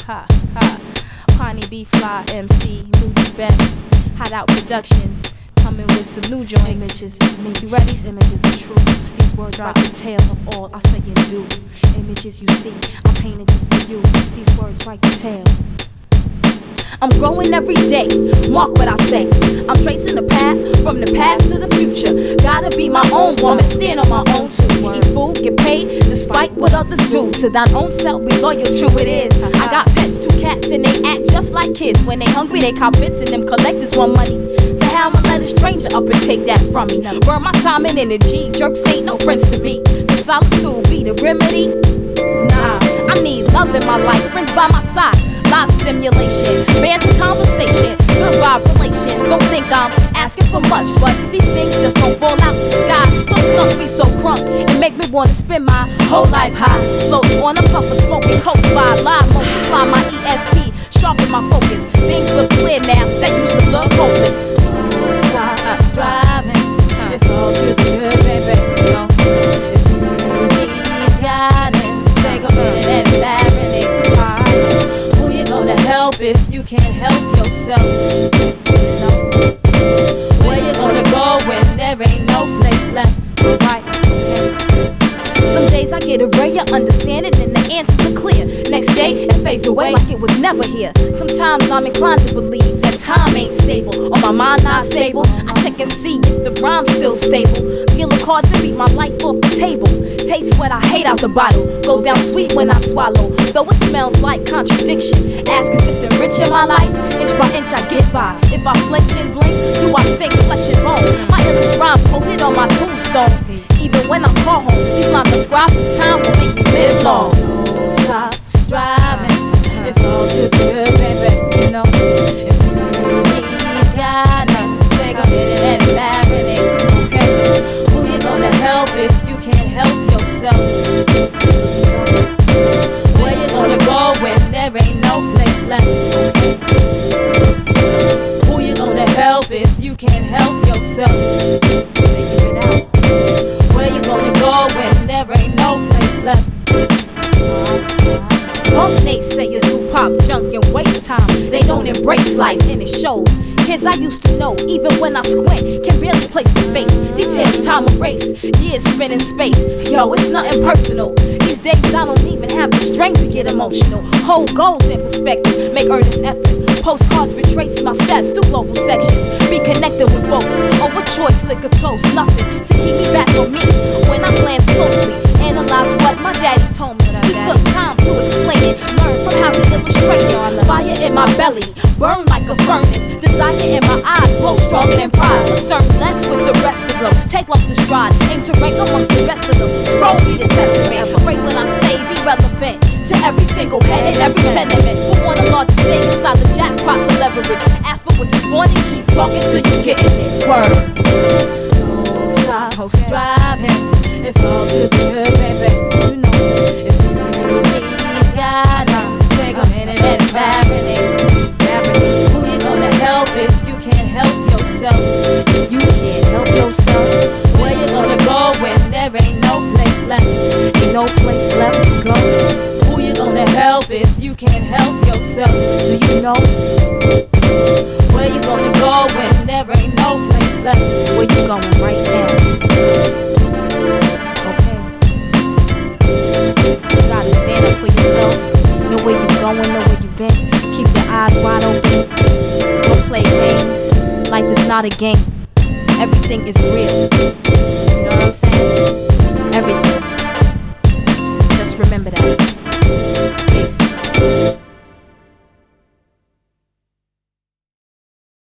ha, ha. Pawnee B Fly MC, new best. Hot Out Productions, coming with some new joints. Images of me, you ready? These images are true. These words write the tale of all I say and do. Images you see, I painted just for you. These words write the tale. I'm growing every day, mark what I say. I'm tracing the path from the past to the future. Gotta be my own woman, stand on my own too. Eat food, get paid, despite what others do. To thine own self, be loyal, true it is. I got pets, 2 cats, and they act just like kids. When they hungry, they cop bits and them collectors want money. So how I'ma let a stranger up and take that from me? Burn my time and energy, jerks ain't no friends to me. The solitude be the remedy? Nah, I need love in my life, friends by my side. Live stimulation, banter conversation, good vibe relations. Don't think I'm asking for much, but these things just don't fall out the sky. Some skunk be so crunk, it make me wanna spend my whole life high. Float on a puff of smoking coast by live, multiply my ESP, sharpen my focus. Things look clear now that used to look hopeless. Stop striving, it's all to the good, baby. If you need guidance, take a minute and marinate. To help if you can't help yourself. You know? Where you gonna go when there ain't no place left? Right, okay. Some days I get a ray of understanding and the answers are clear. Next day it fades away like it was never here. Sometimes I'm inclined to believe that time ain't stable, or my mind not stable. I check and see if the rhyme's still stable. Deal a card to beat my life off the table. Taste what I hate out the bottle, goes down sweet when I swallow. Though it smells like contradiction. Ask, is this enriching my life? Inch by inch I get by. If I flinch and blink, do I sink flesh and bone? My illest rhyme quoted on my tombstone. Even when I call home, these lines prescribed through time will make me live long. Don't stop striving, it's all to the good, baby. You know, if you need guidance, take a minute and marinate. Okay, who you gonna help if you can't help yourself? Where you gonna go when there ain't no place left? Who you gonna help if you can't help yourself? Figure it out. Where you gonna go when there ain't no place left? Punk naysayers who pop junk and waste time. They don't embrace life and it shows. Kids I used to know, even when I squint, can barely place the face. Details time erase, years spent in space. Yo, it's nothing personal. These days I don't even have the strength to get emotional. Hold goals in perspective, make earnest effort. Postcards retrace my steps through global sections. Be connected with folks, over choice, liquor toast. Nothing to keep me back on me. When I glance closely, analyze what my daddy told me. He took time to explain it, learn from how he illustrated. Fire in my belly, burn like a furnace. Desire in my eyes, grow stronger than pride. Concerned less with the rest of them. Take lumps in stride, aim to rank amongst the best of them. Scroll me the testament, right when I say be relevant to every single head and every tenement. Who want a larger stake inside the jackpot to leverage? Ask for what you want and keep talking till you getting it. Word. Don't stop striving, it's all to the good, baby. You know, if you need guidance, take a minute and marinate. Who you gonna help if you can't help yourself? If you can't help yourself, where you gonna go when there ain't no place left? Ain't no place left to go. Who you gonna help if you can't help yourself? Do you know? Where you gonna go when there ain't no place left? Where you going right now? Okay. You gotta stand up for yourself. Know where you going, know where you been. Keep your eyes wide open. Don't play games. Life is not a game. Everything is real. You know what I'm saying? Everything. Just remember that.